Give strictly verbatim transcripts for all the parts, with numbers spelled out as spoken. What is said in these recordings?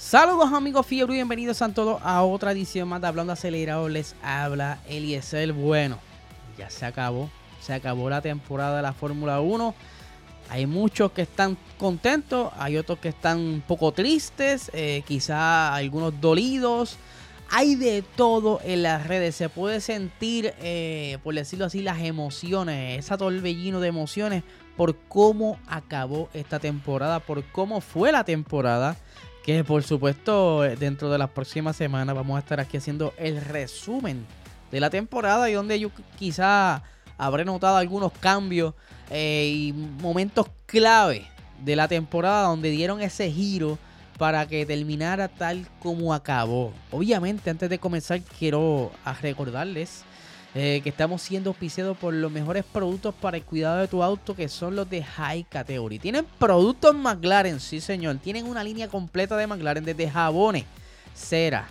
Saludos amigos fiebre y bienvenidos a todos a otra edición más de Hablando Acelerado. Les habla Eliezer. Bueno, ya se acabó, se acabó la temporada de la Fórmula uno. Hay muchos que están contentos, hay otros que están un poco tristes, eh, quizá algunos dolidos. Hay de todo en las redes, se puede sentir, eh, por decirlo así, las emociones, ese torbellino de emociones por cómo acabó esta temporada, por cómo fue la temporada. Que por supuesto dentro de las próximas semanas vamos a estar aquí haciendo el resumen de la temporada y donde yo quizá habré notado algunos cambios eh, y momentos clave de la temporada donde dieron ese giro para que terminara tal como acabó. Obviamente antes de comenzar quiero recordarles eh, que estamos siendo auspiciados por los mejores productos para el cuidado de tu auto, que son los de High Category. Tienen productos McLaren, sí señor, tienen una línea completa de McLaren, desde jabones, cera,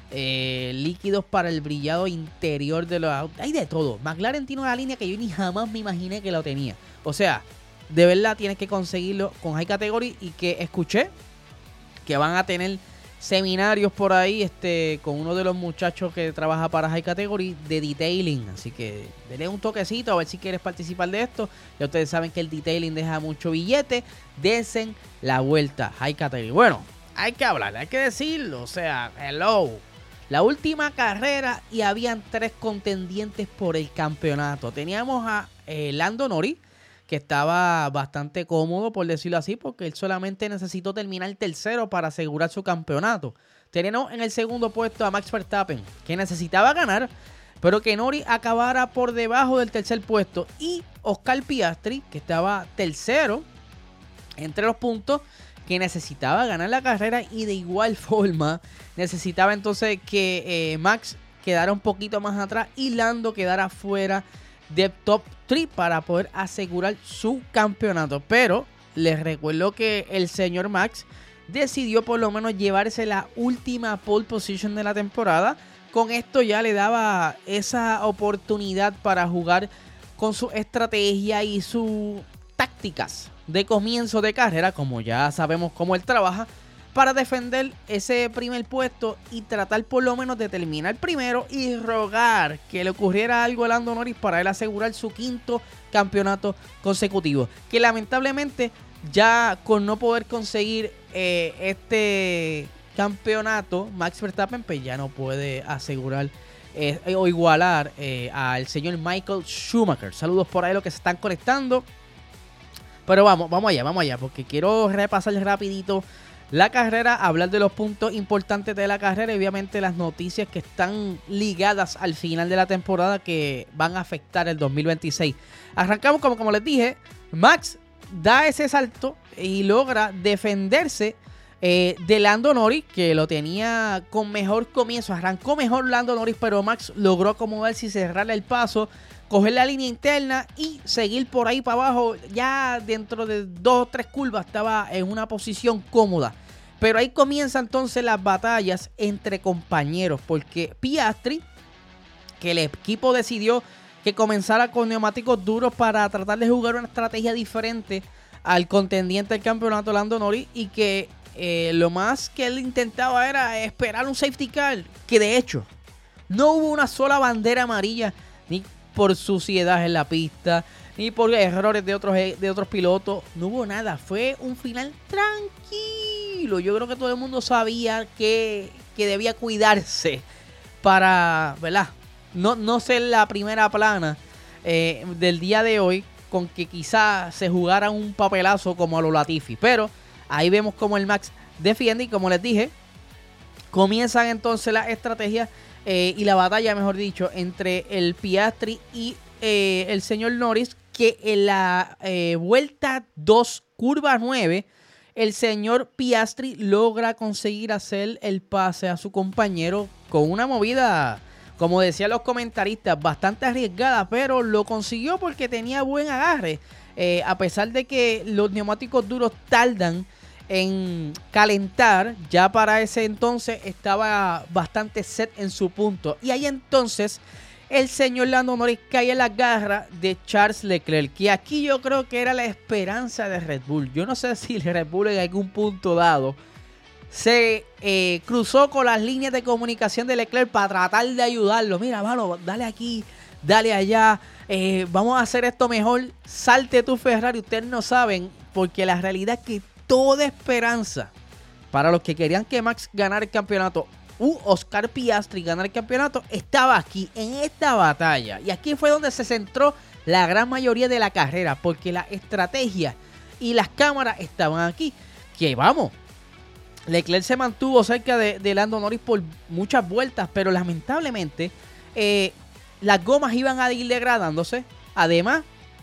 eh, líquidos para el brillado interior de los autos, hay de todo. McLaren tiene una línea que yo ni jamás me imaginé que lo tenía. O sea, de verdad tienes que conseguirlo con High Category, y que escuché que van a tener seminarios por ahí este con uno de los muchachos que trabaja para High Category de detailing, así que denle un toquecito a ver si quieres participar de esto. Ya ustedes saben que el detailing deja mucho billete. Desen la vuelta High Category. Bueno, hay que hablar, hay que decirlo, o sea, hello, la última carrera y habían tres contendientes por el campeonato. Teníamos a eh, Lando Norris, que estaba bastante cómodo, por decirlo así, porque él solamente necesitó terminar tercero para asegurar su campeonato. Tenemos en el segundo puesto a Max Verstappen, que necesitaba ganar, pero que Norris acabara por debajo del tercer puesto. Y Oscar Piastri, que estaba tercero entre los puntos, que necesitaba ganar la carrera, y de igual forma necesitaba entonces que eh, Max quedara un poquito más atrás y Lando quedara fuera de top tres para poder asegurar su campeonato. Pero les recuerdo que el señor Max decidió por lo menos llevarse la última pole position de la temporada. Con esto ya le daba esa oportunidad para jugar con su estrategia y sus tácticas de comienzo de carrera, como ya sabemos cómo él trabaja, para defender ese primer puesto y tratar por lo menos de terminar primero y rogar que le ocurriera algo a Lando Norris para él asegurar su quinto campeonato consecutivo. Que lamentablemente ya con no poder conseguir eh, este campeonato, Max Verstappen pues ya no puede asegurar eh, o igualar eh, al señor Michael Schumacher. Saludos por ahí los que se están conectando. Pero vamos, vamos allá, vamos allá, porque quiero repasar rapidito la carrera, hablar de los puntos importantes de la carrera y obviamente las noticias que están ligadas al final de la temporada que van a afectar el dos mil veintiséis. Arrancamos como, como les dije, Max da ese salto y logra defenderse eh, de Lando Norris, que lo tenía con mejor comienzo. Arrancó mejor Lando Norris, pero Max logró acomodarse y cerrarle el paso, coger la línea interna y seguir por ahí para abajo. Ya dentro de dos o tres curvas estaba en una posición cómoda. Pero ahí comienzan entonces las batallas entre compañeros, porque Piastri, que el equipo decidió que comenzara con neumáticos duros para tratar de jugar una estrategia diferente al contendiente del campeonato Lando Norris, y que eh, lo más que él intentaba era esperar un safety car, que de hecho no hubo una sola bandera amarilla, ni por suciedad en la pista, ni por errores de otros, de otros pilotos. No hubo nada. Fue un final tranquilo. Yo creo que todo el mundo sabía que, que debía cuidarse para, ¿verdad?, no, no ser la primera plana eh, del día de hoy, con que quizá se jugara un papelazo como a lo Latifi. Pero ahí vemos como el Max defiende, y como les dije, comienzan entonces las estrategias Eh, y la batalla, mejor dicho, entre el Piastri y eh, el señor Norris, que en la eh, vuelta dos, curva nueve, el señor Piastri logra conseguir hacer el pase a su compañero con una movida, como decían los comentaristas, bastante arriesgada, pero lo consiguió porque tenía buen agarre. Eh, a pesar de que los neumáticos duros tardan en calentar, ya para ese entonces estaba bastante set en su punto. Y ahí entonces el señor Lando Norris cae en las garras de Charles Leclerc, que aquí yo creo que era la esperanza de Red Bull. Yo no sé si Red Bull en algún punto dado se eh, cruzó con las líneas de comunicación de Leclerc para tratar de ayudarlo. Mira, mano, dale aquí, dale allá, eh, vamos a hacer esto mejor. Salte tu Ferrari. Ustedes no saben, porque la realidad es que toda esperanza para los que querían que Max ganara el campeonato u Oscar Piastri ganar el campeonato estaba aquí, en esta batalla. Y aquí fue donde se centró la gran mayoría de la carrera, porque la estrategia y las cámaras estaban aquí. Que vamos, Leclerc se mantuvo cerca de, de Lando Norris por muchas vueltas, pero lamentablemente eh, las gomas iban a ir degradándose. Además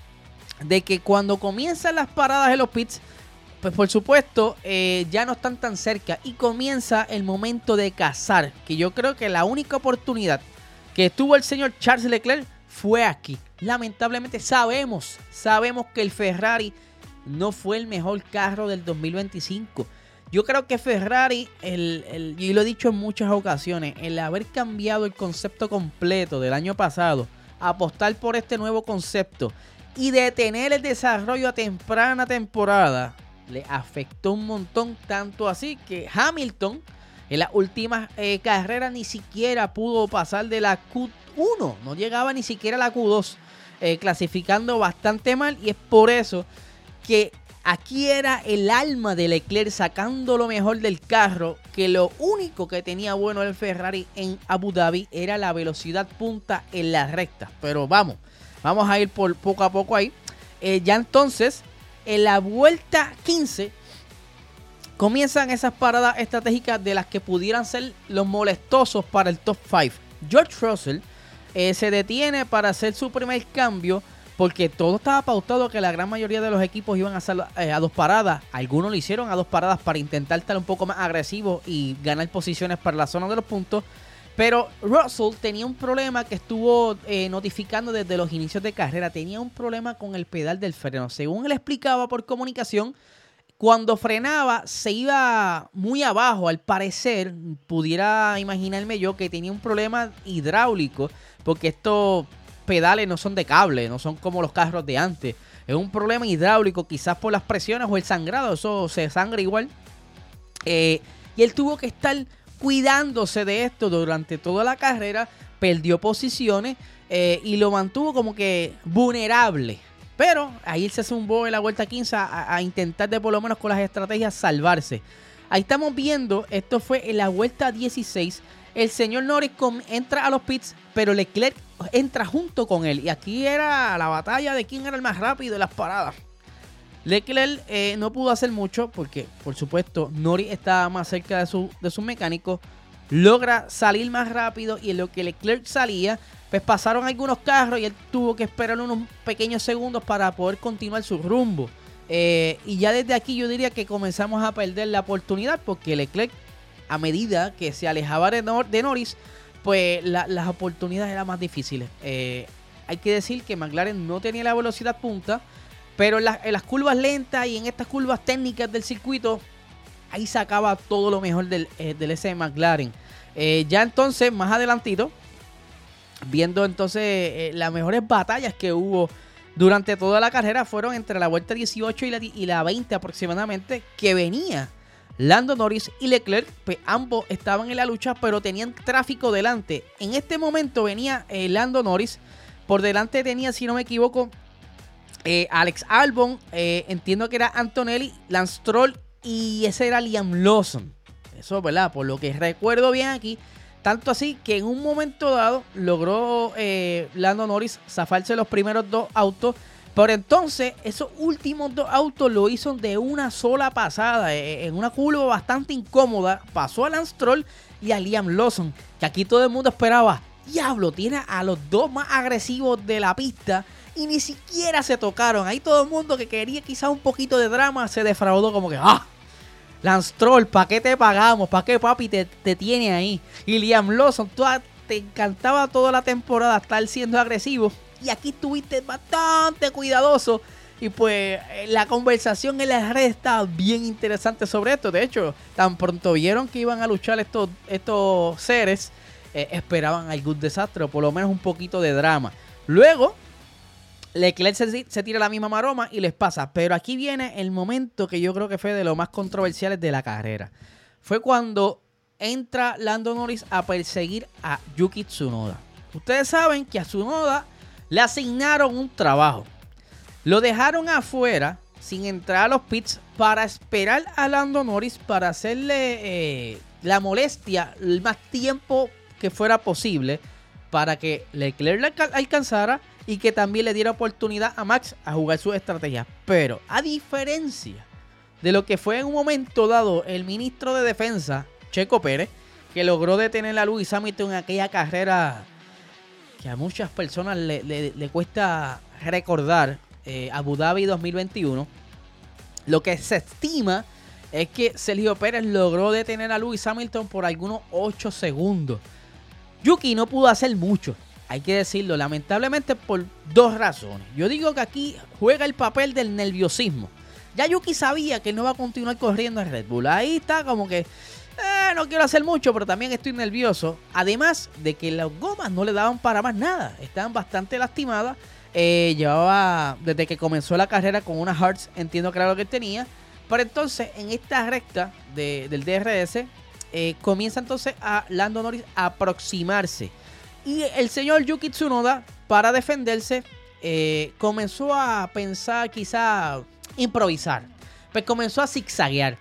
de que cuando comienzan las paradas en los pits, pues por supuesto eh, ya no están tan cerca y comienza el momento de cazar, que yo creo que la única oportunidad que tuvo el señor Charles Leclerc fue aquí. Lamentablemente sabemos, sabemos que el Ferrari no fue el mejor carro del dos mil veinticinco. Yo creo que Ferrari, el, el, y lo he dicho en muchas ocasiones, el haber cambiado el concepto completo del año pasado, apostar por este nuevo concepto y detener el desarrollo a temprana temporada, le afectó un montón, tanto así que Hamilton en las últimas eh, carreras ni siquiera pudo pasar de la Q uno, no llegaba ni siquiera a la Q dos, eh, clasificando bastante mal, y es por eso que aquí era el alma de Leclerc sacando lo mejor del carro, que lo único que tenía bueno el Ferrari en Abu Dhabi era la velocidad punta en la recta. Pero vamos, vamos a ir por poco a poco ahí. Eh, ya entonces, en la vuelta quince, comienzan esas paradas estratégicas de las que pudieran ser los molestosos para el top cinco. George Russell eh, se detiene para hacer su primer cambio, porque todo estaba pautado que la gran mayoría de los equipos iban a hacer eh, a dos paradas. Algunos lo hicieron a dos paradas para intentar estar un poco más agresivos y ganar posiciones para la zona de los puntos. Pero Russell tenía un problema que estuvo eh, notificando desde los inicios de carrera. Tenía un problema con el pedal del freno. Según él explicaba por comunicación, cuando frenaba se iba muy abajo. Al parecer, pudiera imaginarme yo que tenía un problema hidráulico, porque estos pedales no son de cable, no son como los carros de antes. Es un problema hidráulico, quizás por las presiones o el sangrado. Eso se sangra igual. Eh, y él tuvo que estar cuidándose de esto durante toda la carrera. Perdió posiciones eh, y lo mantuvo como que vulnerable. Pero ahí él se zumbó en la vuelta quince a, a intentar de por lo menos con las estrategias salvarse. Ahí estamos viendo, esto fue en la vuelta dieciséis. El señor Norris com, entra a los pits, pero Leclerc entra junto con él. Y aquí era la batalla de quién era el más rápido de las paradas. Leclerc eh, no pudo hacer mucho porque, por supuesto, Norris estaba más cerca de su, de su mecánico. Logra salir más rápido y en lo que Leclerc salía, pues pasaron algunos carros y él tuvo que esperar unos pequeños segundos para poder continuar su rumbo. Eh, y ya desde aquí yo diría que comenzamos a perder la oportunidad, porque Leclerc, a medida que se alejaba de, Nor de Norris, pues la, las oportunidades eran más difíciles. Eh, hay que decir que McLaren no tenía la velocidad punta, pero en, la, en las curvas lentas y en estas curvas técnicas del circuito, ahí sacaba todo lo mejor del, eh, del S de McLaren. Eh, ya entonces, más adelantito, viendo entonces eh, las mejores batallas que hubo durante toda la carrera, fueron entre la vuelta dieciocho y la, y la veinte aproximadamente, que venía Lando Norris y Leclerc, pues ambos estaban en la lucha, pero tenían tráfico delante. En este momento venía eh, Lando Norris, por delante tenía, si no me equivoco, eh, Alex Albon, eh, entiendo que era Antonelli, Lance Stroll y ese era Liam Lawson. Eso, ¿verdad? Por lo que recuerdo bien aquí. Tanto así que en un momento dado logró eh, Lando Norris zafarse los primeros dos autos. Pero entonces esos últimos dos autos lo hizo de una sola pasada. Eh, en una curva bastante incómoda. Pasó a Lance Stroll y a Liam Lawson. Que aquí todo el mundo esperaba. Diablo, tiene a los dos más agresivos de la pista. Y ni siquiera se tocaron. Ahí todo el mundo que quería quizás un poquito de drama se defraudó como que ¡ah! Lance Stroll, ¿para qué te pagamos? ¿Para qué papi te, te tiene ahí? Y Liam Lawson, tú, te encantaba toda la temporada estar siendo agresivo. Y aquí estuviste bastante cuidadoso. Y pues la conversación en las redes estaba bien interesante sobre esto. De hecho, tan pronto vieron que iban a luchar estos, estos seres, eh, esperaban algún desastre o por lo menos un poquito de drama. Luego, Leclerc se, se tira la misma maroma y les pasa. Pero aquí viene el momento que yo creo que fue de los más controversiales de la carrera. fue cuando entra Lando Norris a perseguir a Yuki Tsunoda. Ustedes saben que a Tsunoda le asignaron un trabajo. Lo dejaron afuera sin entrar a los pits para esperar a Lando Norris para hacerle eh, la molestia el más tiempo que fuera posible para que Leclerc le alcanzara y que también le diera oportunidad a Max a jugar su estrategia. Pero a diferencia de lo que fue en un momento dado el ministro de Defensa, Checo Pérez, que logró detener a Lewis Hamilton en aquella carrera que a muchas personas le, le, le cuesta recordar, eh, Abu Dhabi dos mil veintiuno, lo que se estima es que Sergio Pérez logró detener a Lewis Hamilton por algunos ocho segundos. Yuki no pudo hacer mucho, hay que decirlo, lamentablemente por dos razones. Yo digo que aquí juega el papel del nerviosismo. Ya Yuki sabía que no va a continuar corriendo en Red Bull. Ahí está como que eh, no quiero hacer mucho, pero también estoy nervioso. Además de que las gomas no le daban para más nada. Estaban bastante lastimadas. Eh, llevaba desde que comenzó la carrera con unas Harts, entiendo que era lo que tenía. Pero entonces en esta recta de, del D R S eh, comienza entonces a Lando Norris a aproximarse. Y el señor Yuki Tsunoda, para defenderse, eh, comenzó a pensar, quizá improvisar. Pues comenzó a zigzaguear.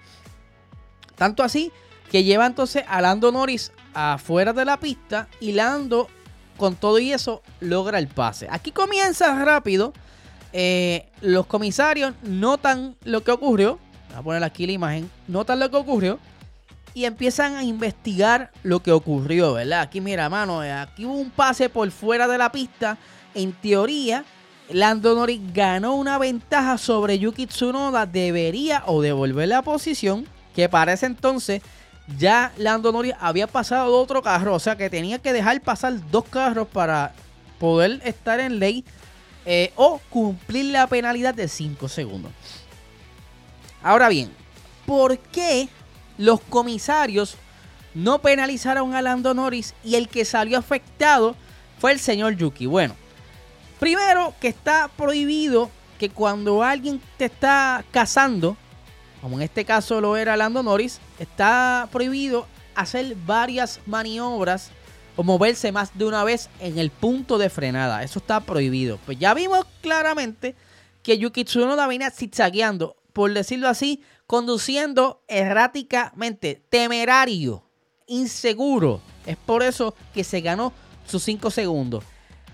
Tanto así que lleva entonces a Lando Norris afuera de la pista. Y Lando, con todo y eso, logra el pase. Aquí comienza rápido. Eh, los comisarios notan lo que ocurrió. Voy a poner aquí la imagen. Notan lo que ocurrió. Y empiezan a investigar lo que ocurrió, ¿verdad? Aquí mira, mano, aquí hubo un pase por fuera de la pista. En teoría, Lando Norris ganó una ventaja sobre Yuki Tsunoda. Debería o devolver la posición, que para ese entonces ya Lando Norris había pasado de otro carro. O sea que tenía que dejar pasar dos carros para poder estar en ley eh, o cumplir la penalidad de cinco segundos. Ahora bien, ¿por qué los comisarios no penalizaron a Lando Norris y el que salió afectado fue el señor Yuki? Bueno, primero que está prohibido que cuando alguien te está cazando, como en este caso lo era Lando Norris, está prohibido hacer varias maniobras o moverse más de una vez en el punto de frenada. Eso está prohibido. Pues ya vimos claramente que Yuki Tsunoda venía zigzagueando, por decirlo así, conduciendo erráticamente, temerario, inseguro. Es por eso que se ganó sus cinco segundos.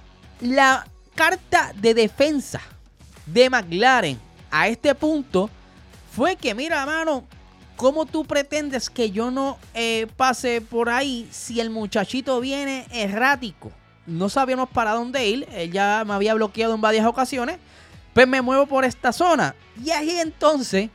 La carta de defensa de McLaren a este punto fue que, mira, mano, ¿cómo tú pretendes que yo no eh, pase por ahí si el muchachito viene errático? No sabíamos para dónde ir. Él ya me había bloqueado en varias ocasiones. Pues me muevo por esta zona. Y ahí entonces,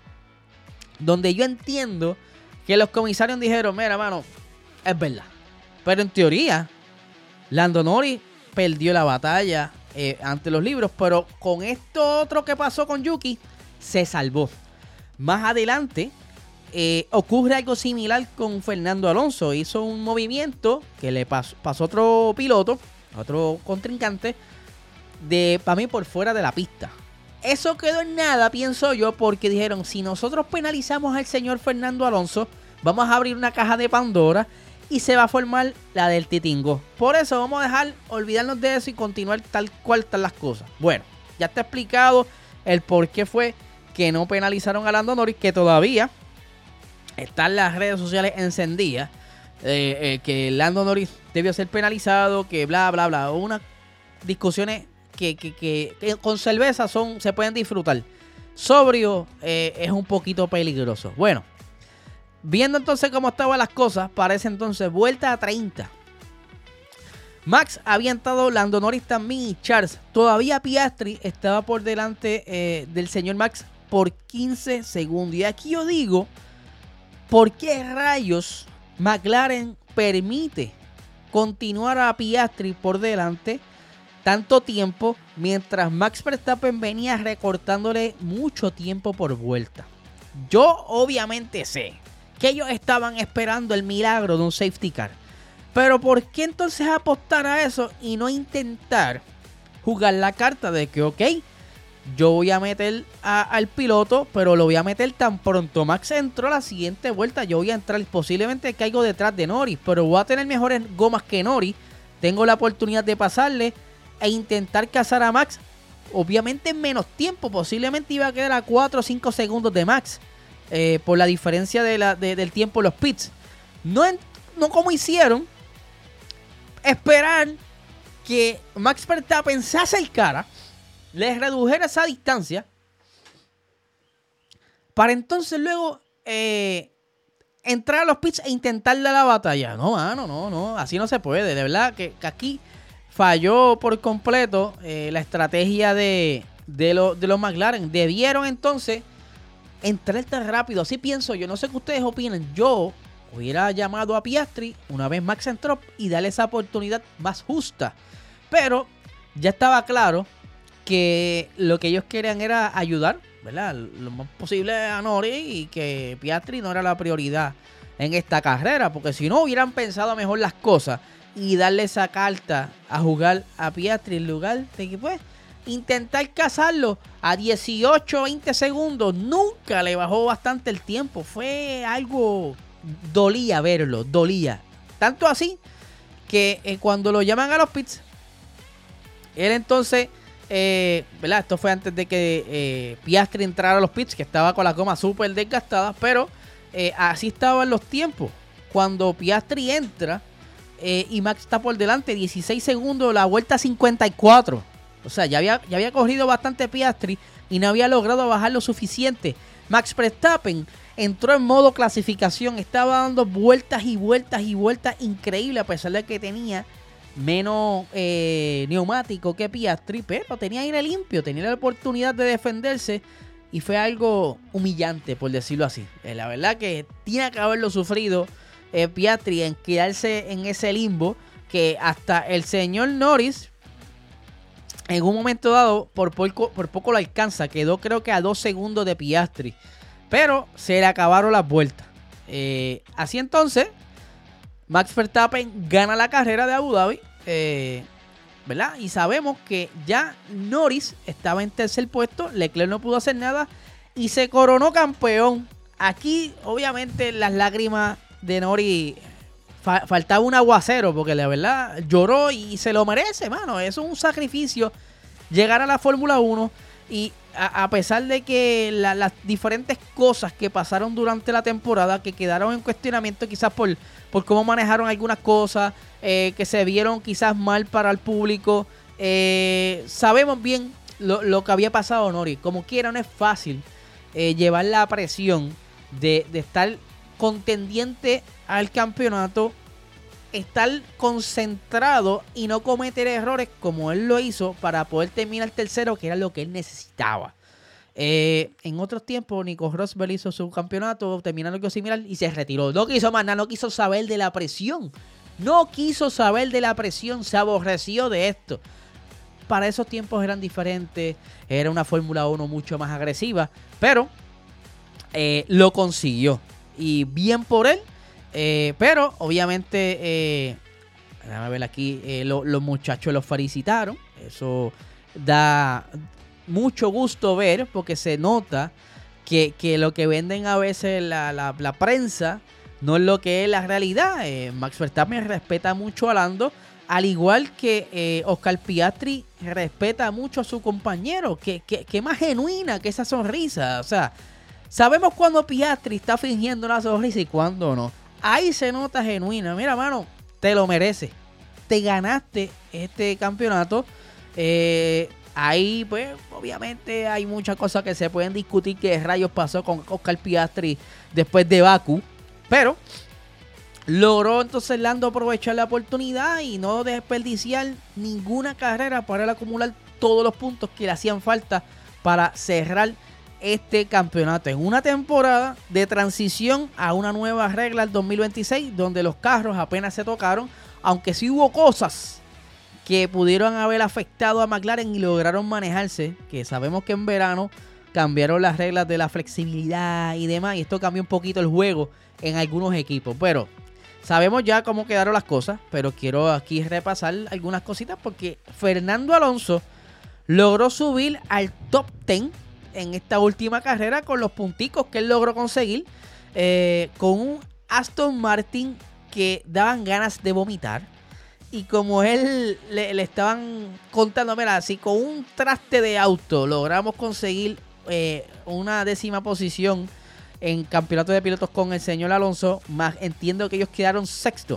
donde yo entiendo que los comisarios dijeron, mira, mano, es verdad. Pero en teoría, Lando Norris perdió la batalla eh, ante los libros. Pero con esto otro que pasó con Yuki, se salvó. Más adelante, eh, ocurre algo similar con Fernando Alonso. Hizo un movimiento que le pasó, pasó otro piloto, otro contrincante, de para mí por fuera de la pista. Eso quedó en nada, pienso yo, porque dijeron, si nosotros penalizamos al señor Fernando Alonso, vamos a abrir una caja de Pandora y se va a formar la del titingo. Por eso vamos a dejar, olvidarnos de eso y continuar tal cual están las cosas. Bueno, ya está explicado el por qué fue que no penalizaron a Lando Norris, que todavía están las redes sociales encendidas, eh, eh, que Lando Norris debió ser penalizado, que bla, bla, bla. Unas discusiones Que, que, que, que con cerveza son, se pueden disfrutar. Sobrio eh, es un poquito peligroso. Bueno, viendo entonces cómo estaban las cosas, parece entonces vuelta a treinta. Max había entrado, Lando Norris también y Charles. Todavía Piastri estaba por delante eh, del señor Max por quince segundos. Y aquí yo digo, ¿por qué rayos McLaren permite continuar a Piastri por delante tanto tiempo, mientras Max Verstappen venía recortándole mucho tiempo por vuelta? Yo obviamente sé que ellos estaban esperando el milagro de un safety car, pero ¿por qué entonces apostar a eso y no intentar jugar la carta de que, ok, yo voy a meter a, al piloto, pero lo voy a meter tan pronto Max entró a la siguiente vuelta, yo voy a entrar, posiblemente caigo detrás de Norris, pero voy a tener mejores gomas que Norris, tengo la oportunidad de pasarle e intentar cazar a Max, obviamente en menos tiempo, posiblemente iba a quedar a cuatro o cinco segundos de Max, eh, por la diferencia de la, de, del tiempo en los pits, no, en, no como hicieron, esperar que Max Verstappen se acercara, les redujera esa distancia para entonces luego eh, entrar a los pits e intentar dar la batalla. No, mano, no, no, así no se puede. De verdad que, que aquí falló por completo eh, la estrategia de, de, lo, de los McLaren. Debieron entonces entrar tan rápido. Así pienso yo, no sé qué ustedes opinan. Yo hubiera llamado a Piastri una vez Max entró y darle esa oportunidad más justa. Pero ya estaba claro que lo que ellos querían era ayudar, ¿verdad?, lo más posible a Norris, y que Piastri no era la prioridad en esta carrera, porque si no hubieran pensado mejor las cosas y darle esa carta a jugar a Piastri en lugar de que pues intentar cazarlo a dieciocho, veinte segundos, nunca le bajó bastante el tiempo, fue algo, dolía verlo, dolía, tanto así que eh, cuando lo llaman a los pits, él entonces Eh, ¿verdad? Esto fue antes de que eh, Piastri entrara a los pits, que estaba con la goma súper desgastada, pero eh, así estaban los tiempos. Cuando Piastri entra eh, y Max está por delante, dieciséis segundos, la vuelta cincuenta y cuatro. O sea, ya había, ya había corrido bastante Piastri y no había logrado bajar lo suficiente. Max Verstappen entró en modo clasificación, estaba dando vueltas y vueltas y vueltas increíble, a pesar de que tenía menos eh, neumático que Piastri, pero tenía aire limpio, tenía la oportunidad de defenderse y fue algo humillante, por decirlo así. Eh, la verdad que tiene que haberlo sufrido eh, Piastri en quedarse en ese limbo, que hasta el señor Norris en un momento dado por poco, por poco lo alcanza, quedó creo que a dos segundos de Piastri, pero se le acabaron las vueltas. Eh, así entonces Max Verstappen gana la carrera de Abu Dhabi, eh, ¿verdad? Y sabemos que ya Norris estaba en tercer puesto, Leclerc no pudo hacer nada y se coronó campeón. Aquí, obviamente, las lágrimas de Norris, fa- faltaba un aguacero, porque la verdad lloró y se lo merece, mano. Eso es un sacrificio, llegar a la Fórmula uno y a, a pesar de que la, las diferentes cosas que pasaron durante la temporada, que quedaron en cuestionamiento quizás por, por cómo manejaron algunas cosas, eh, que se vieron quizás mal para el público, eh, sabemos bien lo, lo que había pasado, Norris. Como quiera, no es fácil eh, llevar la presión de, de estar contendiente al campeonato, estar concentrado y no cometer errores como él lo hizo para poder terminar tercero, que era lo que él necesitaba. Eh, en otros tiempos, Nico Rosberg hizo su campeonato, terminando algo similar y se retiró. No quiso más nada, no quiso saber de la presión. No quiso saber de la presión, se aborreció de esto. Para esos tiempos eran diferentes, era una Fórmula uno mucho más agresiva, pero eh, lo consiguió. Y bien por él. Eh, pero obviamente eh, déjame ver aquí, eh, lo, los muchachos los felicitaron. Eso da mucho gusto ver, porque se nota que, que lo que venden a veces la, la, la prensa no es lo que es la realidad. eh, Max Verstappen respeta mucho a Lando, al igual que eh, Oscar Piastri respeta mucho a su compañero. Que, que, que más genuina que esa sonrisa. O sea, sabemos cuando Piastri está fingiendo una sonrisa y cuando no. Ahí se nota genuina. Mira, mano, te lo mereces. Te ganaste este campeonato. Eh, ahí, pues, obviamente hay muchas cosas que se pueden discutir. ¿Qué rayos pasó con Oscar Piastri después de Bakú? Pero logró entonces Lando aprovechar la oportunidad y no desperdiciar ninguna carrera para él acumular todos los puntos que le hacían falta para cerrar este campeonato en una temporada de transición a una nueva regla del dos mil veintiséis, donde los carros apenas se tocaron, aunque sí hubo cosas que pudieron haber afectado a McLaren y lograron manejarse, que sabemos que en verano cambiaron las reglas de la flexibilidad y demás, y esto cambió un poquito el juego en algunos equipos, pero sabemos ya cómo quedaron las cosas. Pero quiero aquí repasar algunas cositas, porque Fernando Alonso logró subir al top diez en esta última carrera con los punticos que él logró conseguir, eh, con un Aston Martin que daban ganas de vomitar. Y como él le, le estaban contando, mira, si con un traste de auto logramos conseguir eh, una décima posición en campeonato de pilotos con el señor Alonso, más entiendo que ellos quedaron sexto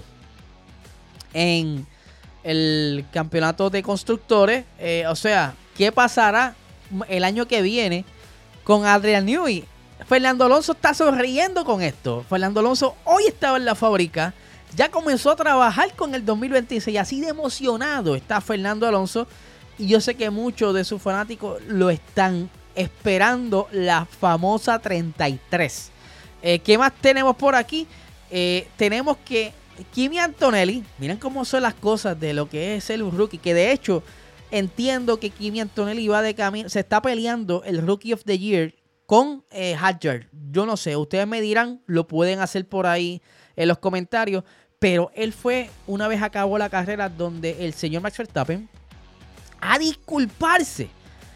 en el campeonato de constructores. Eh, o sea, ¿qué pasará el año que viene con Adrian Newey? Fernando Alonso está sonriendo con esto. Fernando Alonso hoy estaba en la fábrica. Ya comenzó a trabajar con el dos mil veintiséis. Así de emocionado está Fernando Alonso. Y yo sé que muchos de sus fanáticos lo están esperando, la famosa treinta y tres. Eh, ¿Qué más tenemos por aquí? Eh, tenemos que Kimi Antonelli, miren cómo son las cosas de lo que es ser un rookie. Que de hecho entiendo que Kimi Antonelli va de camino, se está peleando el Rookie of the Year con eh, Hadjar. Yo no sé, ustedes me dirán, lo pueden hacer por ahí en los comentarios. Pero él fue, una vez acabó la carrera, donde el señor Max Verstappen a disculparse.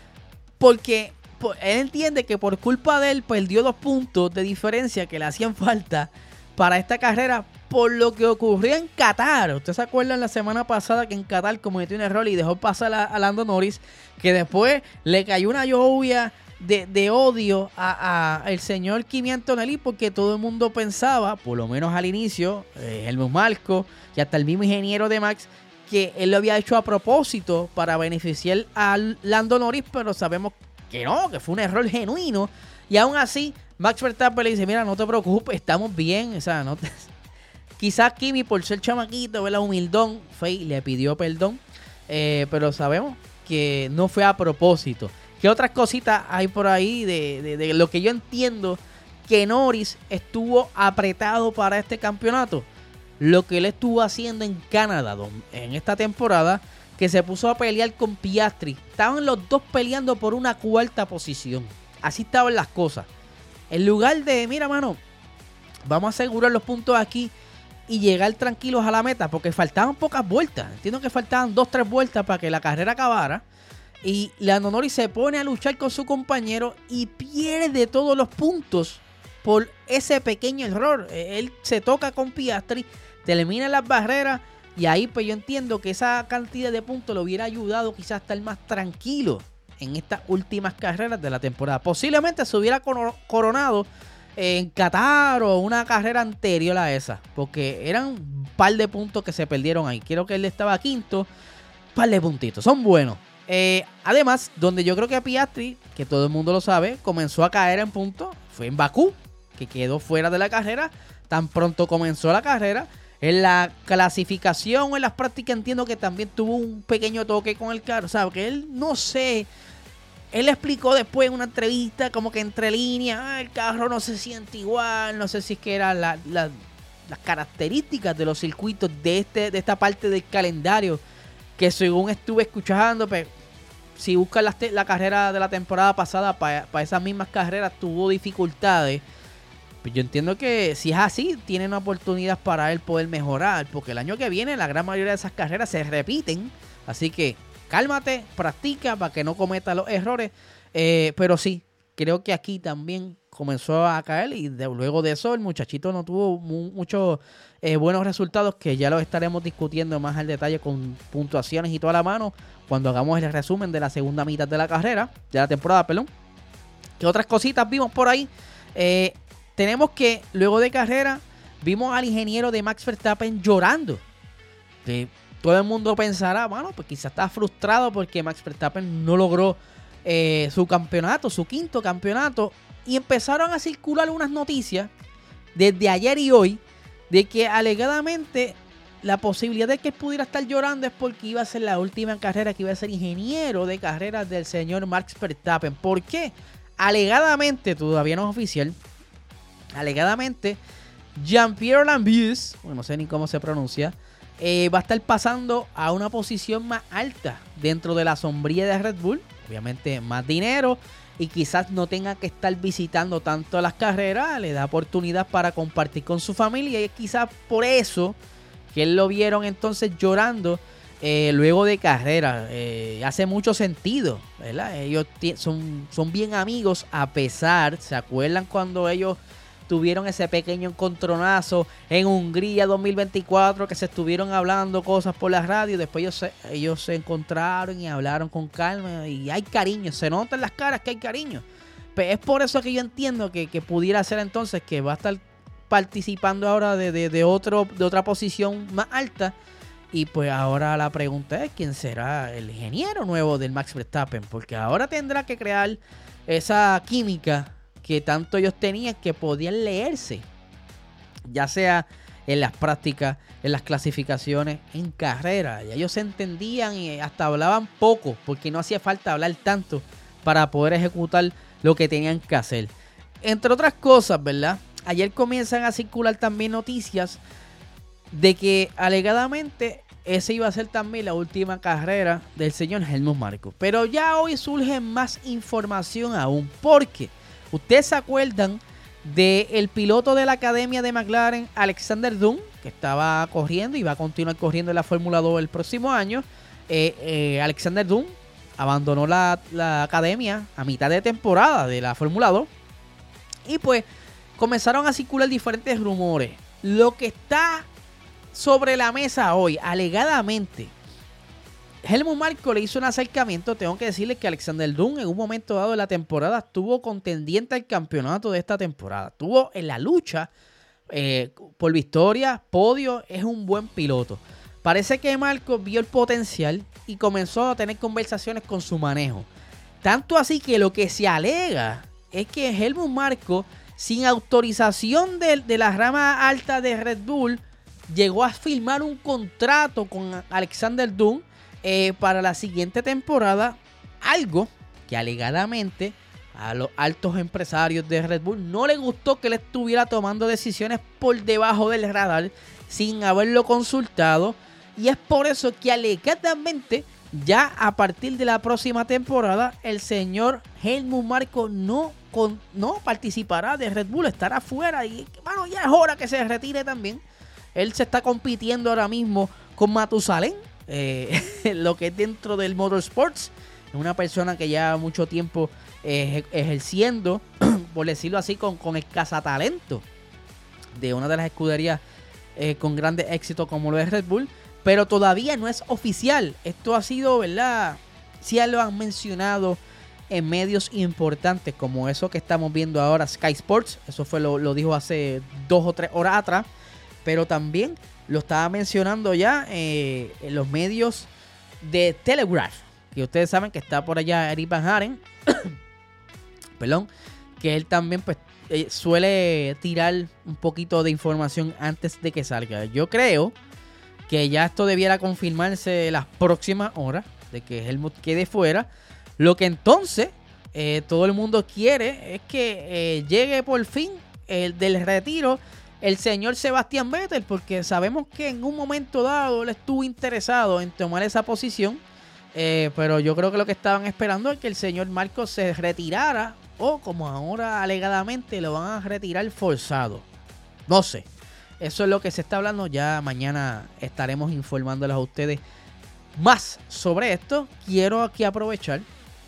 Porque por, él entiende que por culpa de él perdió dos puntos de diferencia que le hacían falta para esta carrera por lo que ocurrió en Qatar. ¿Ustedes se acuerdan la semana pasada que en Qatar cometió un error y dejó pasar a, a Lando Norris? Que después le cayó una lluvia De, de odio a, a el señor Kimi Antonelli, porque todo el mundo pensaba, por lo menos al inicio, eh, Helmut Marko y hasta el mismo ingeniero de Max, que él lo había hecho a propósito para beneficiar a Lando Norris, pero sabemos que no, que fue un error genuino. Y aún así, Max Verstappen le dice, mira, no te preocupes, estamos bien. O sea, no te... Quizás Kimi, por ser chamaquito, ¿verdad? Humildón, fue y le pidió perdón, eh, pero sabemos que no fue a propósito. ¿Qué otras cositas hay por ahí de, de, de lo que yo entiendo que Norris estuvo apretado para este campeonato? Lo que él estuvo haciendo en Canadá en esta temporada, que se puso a pelear con Piastri. Estaban los dos peleando por una cuarta posición. Así estaban las cosas. En lugar de, mira, mano, vamos a asegurar los puntos aquí y llegar tranquilos a la meta, porque faltaban pocas vueltas. Entiendo que faltaban dos, tres vueltas para que la carrera acabara. Y Lando Norris se pone a luchar con su compañero y pierde todos los puntos por ese pequeño error. Él se toca con Piastri, termina las barreras y ahí pues yo entiendo que esa cantidad de puntos lo hubiera ayudado quizás a estar más tranquilo en estas últimas carreras de la temporada. Posiblemente se hubiera coronado en Qatar o una carrera anterior a esa, porque eran un par de puntos que se perdieron ahí. Creo que él estaba quinto, un par de puntitos, son buenos. Eh, además, donde yo creo que Piastri, que todo el mundo lo sabe, comenzó a caer en punto, fue en Bakú, que quedó fuera de la carrera. Tan pronto comenzó la carrera, en la clasificación o en las prácticas entiendo que también tuvo un pequeño toque con el carro. O sea, que él, no sé, él explicó después en una entrevista como que entre líneas, ah, el carro no se siente igual, no sé si es que eran la, la, las características de los circuitos de, este, de esta parte del calendario, que según estuve escuchando, pero si buscas la, la carrera de la temporada pasada, para pa esas mismas carreras tuvo dificultades. Pues yo entiendo que si es así, tienen oportunidades para él poder mejorar, porque el año que viene la gran mayoría de esas carreras se repiten. Así que cálmate, practica para que no cometa los errores. Eh, pero sí, creo que aquí también comenzó a caer y de, luego de eso el muchachito no tuvo mu muchos eh, buenos resultados, que ya los estaremos discutiendo más al detalle con puntuaciones y toda la mano cuando hagamos el resumen de la segunda mitad de la carrera, de la temporada, perdón. ¿Qué otras cositas vimos por ahí? Eh, tenemos que luego de carrera vimos al ingeniero de Max Verstappen llorando. Que todo el mundo pensará, bueno, pues quizás está frustrado porque Max Verstappen no logró eh, su campeonato, su quinto campeonato. Y empezaron a circular unas noticias desde ayer y hoy de que alegadamente la posibilidad de que él pudiera estar llorando es porque iba a ser la última carrera que iba a ser ingeniero de carreras del señor Max Verstappen. ¿Por qué? Alegadamente, todavía no es oficial, alegadamente Jean-Pierre Lambius, bueno, no sé ni cómo se pronuncia, eh, va a estar pasando a una posición más alta dentro de la sombrilla de Red Bull. Obviamente más dinero y quizás no tenga que estar visitando tanto las carreras, le da oportunidad para compartir con su familia y es quizás por eso que él lo vieron entonces llorando eh, luego de carrera. Eh, hace mucho sentido, ¿verdad? Ellos t- son, son bien amigos a pesar, ¿se acuerdan cuando ellos tuvieron ese pequeño encontronazo en Hungría dos mil veinticuatro, que se estuvieron hablando cosas por la radio? Después ellos se, ellos se encontraron y hablaron con calma y hay cariño, se nota en las caras que hay cariño. Pues es por eso que yo entiendo que, que pudiera ser entonces que va a estar participando ahora de, de, de, otro, de otra posición más alta. Y pues ahora la pregunta es quién será el ingeniero nuevo del Max Verstappen, porque ahora tendrá que crear esa química que tanto ellos tenían, que podían leerse, ya sea en las prácticas, en las clasificaciones, en carrera. Ya ellos se entendían y hasta hablaban poco, porque no hacía falta hablar tanto para poder ejecutar lo que tenían que hacer. Entre otras cosas, ¿verdad? Ayer comienzan a circular también noticias de que alegadamente esa iba a ser también la última carrera del señor Helmut Marko. Pero ya hoy surge más información aún, porque ustedes se acuerdan del piloto de la academia de McLaren, Alexander Dunn, que estaba corriendo y va a continuar corriendo en la Fórmula dos el próximo año. Eh, eh, Alexander Dunn abandonó la, la academia a mitad de temporada de la Fórmula dos y pues comenzaron a circular diferentes rumores. Lo que está sobre la mesa hoy, alegadamente, Helmut Marko le hizo un acercamiento. Tengo que decirles que Alexander Dunn en un momento dado de la temporada estuvo contendiente al campeonato de esta temporada. Estuvo en la lucha eh, por victoria, podio, es un buen piloto. Parece que Marko vio el potencial y comenzó a tener conversaciones con su manejo. Tanto así que lo que se alega es que Helmut Marko, sin autorización de, de la rama alta de Red Bull, llegó a firmar un contrato con Alexander Dunn eh, para la siguiente temporada. Algo que alegadamente a los altos empresarios de Red Bull no les gustó, que él estuviera tomando decisiones por debajo del radar sin haberlo consultado. Y es por eso que alegadamente ya a partir de la próxima temporada el señor Helmut Marko no, con, no participará de Red Bull, estará fuera. Y bueno, ya es hora que se retire también. Él se está compitiendo ahora mismo con Matusalén, eh, lo que es dentro del motorsports. Es una persona que lleva mucho tiempo eh, ejerciendo, por decirlo así, con, con el cazatalento de una de las escuderías eh, con grandes éxitos como lo es Red Bull. Pero todavía no es oficial. Esto ha sido, ¿verdad? Sí lo han mencionado en medios importantes como eso que estamos viendo ahora, Sky Sports. Eso fue lo, lo dijo hace dos o tres horas atrás. Pero también lo estaba mencionando ya eh, en los medios de Telegraph, que ustedes saben que está por allá Eric Van Haren. Perdón. Que él también pues eh, suele tirar un poquito de información antes de que salga. Yo creo que ya esto debiera confirmarse las próximas horas, de que Helmut quede fuera. Lo que entonces eh, todo el mundo quiere es que eh, llegue por fin el del retiro el señor Sebastián Vettel, porque sabemos que en un momento dado él estuvo interesado en tomar esa posición, eh, pero yo creo que lo que estaban esperando es que el señor Marko se retirara, o como ahora alegadamente lo van a retirar forzado. No sé. Eso es lo que se está hablando. Ya mañana estaremos informándoles a ustedes más sobre esto. Quiero aquí aprovechar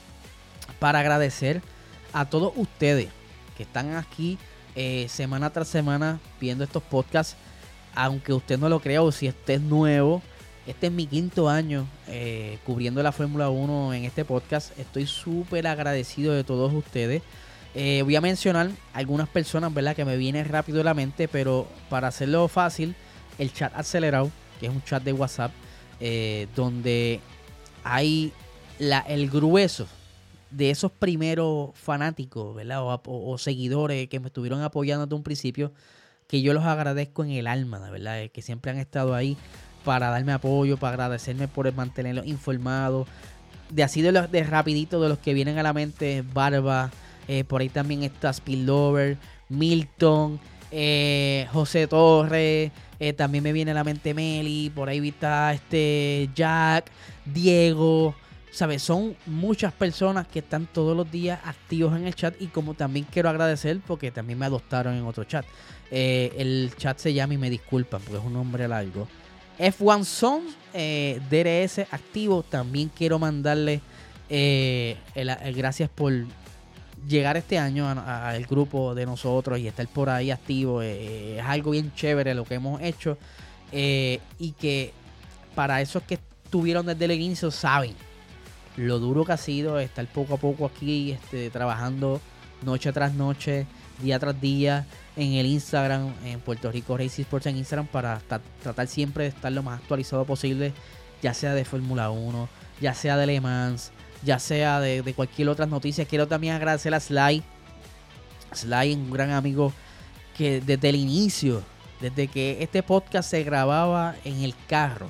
para agradecer a todos ustedes que están aquí eh, semana tras semana viendo estos podcasts. Aunque usted no lo crea o si usted es nuevo, este es mi quinto año eh, cubriendo la Fórmula uno en este podcast. Estoy súper agradecido de todos ustedes. Eh, voy a mencionar algunas personas, ¿verdad?, que me vienen rápido a la mente, pero para hacerlo fácil, el chat acelerado, que es un chat de WhatsApp, eh, donde hay la, el grueso de esos primeros fanáticos, ¿verdad?, o, o, o seguidores que me estuvieron apoyando desde un principio, que yo los agradezco en el alma, ¿verdad?, que siempre han estado ahí para darme apoyo, para agradecerme por mantenerlos informados. De así de los de rapidito, de los que vienen a la mente, Barba. Eh, por ahí también está Spillover, Milton, eh, José Torres, eh, también me viene a la mente Meli, por ahí está este Jack, Diego, ¿sabes? Son muchas personas que están todos los días activos en el chat, y como también quiero agradecer porque también me adoptaron en otro chat. Eh, el chat se llama, y me disculpan porque es un nombre largo, F uno Zone, eh, D R S activo. También quiero mandarle eh, el, el gracias por llegar este año al grupo de nosotros y estar por ahí activo. Eh, es algo bien chévere lo que hemos hecho. Eh, y que para esos que estuvieron desde el inicio saben lo duro que ha sido estar poco a poco aquí este, trabajando noche tras noche, día tras día en el Instagram, en Puerto Rico Racing Sports en Instagram, para tra- tratar siempre de estar lo más actualizado posible, ya sea de Fórmula uno, ya sea de Le Mans, ya sea de, de cualquier otra noticia. Quiero también agradecer a Sly. Sly, un gran amigo que desde el inicio, desde que este podcast se grababa en el carro,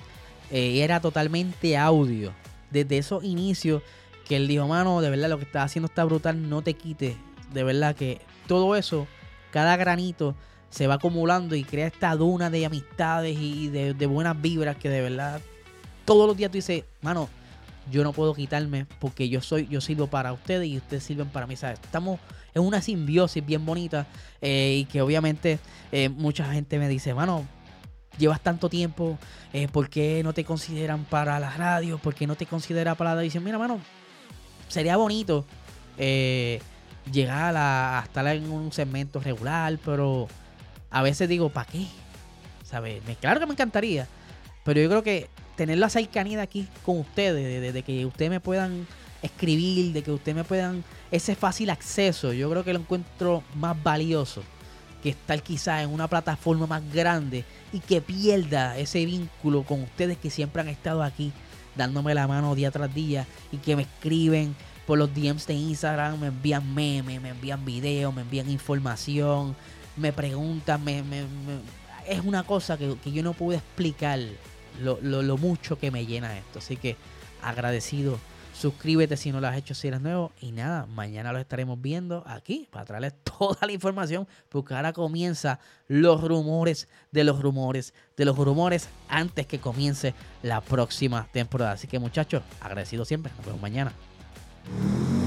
eh, era totalmente audio. Desde esos inicios que él dijo, mano, de verdad lo que estás haciendo está brutal, no te quites. De verdad que todo eso, cada granito se va acumulando y crea esta duna de amistades y de, de buenas vibras que de verdad todos los días tú dices, mano, yo no puedo quitarme porque yo soy, yo sirvo para ustedes y ustedes sirven para mí, ¿sabes? Estamos en una simbiosis bien bonita eh, y que obviamente eh, mucha gente me dice, mano, llevas tanto tiempo, eh, ¿por qué no te consideran para la radio? ¿Por qué no te consideran para la televisión? Mira, mano, sería bonito eh, llegar a, a estar en un segmento regular, pero a veces digo, ¿para qué? ¿Sabes? Claro que me encantaría, pero yo creo que tener la cercanía de aquí con ustedes, de, de, de que ustedes me puedan escribir, de que ustedes me puedan, ese fácil acceso, yo creo que lo encuentro más valioso que estar quizás en una plataforma más grande y que pierda ese vínculo con ustedes que siempre han estado aquí dándome la mano día tras día y que me escriben por los D Ms de Instagram, me envían memes, me envían videos, me envían información, me preguntan, me, me, me, es una cosa que, que yo no puedo explicar lo, lo, lo mucho que me llena esto. Así que agradecido. Suscríbete si no lo has hecho, si eres nuevo. Y nada, mañana lo estaremos viendo aquí para traerles toda la información, porque ahora comienza los rumores de los rumores de los rumores antes que comience la próxima temporada. Así que muchachos, agradecido siempre. Nos vemos mañana.